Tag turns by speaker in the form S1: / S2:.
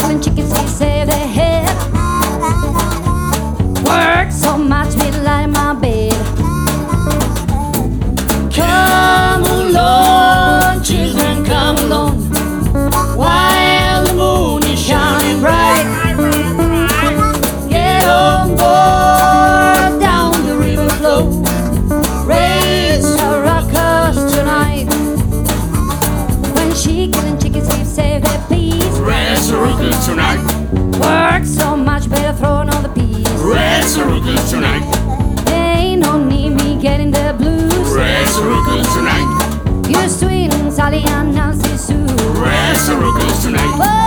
S1: killing chickens, they save their head. Work so much, we lie in my bed. Come along, children, come along, while the moon is shining bright. Get on board, down the river flow. Raise a ruckus tonight. When she killing chickens, we save their peace.
S2: Raise a ruckus tonight.
S1: Work so much, better throw on all the peas.
S2: Raise a ruckus tonight.
S1: Ain't no need me getting the blues.
S2: Raise a ruckus tonight.
S1: You're sweet and Sally and Nancy Sue.
S2: Raise a ruckus tonight.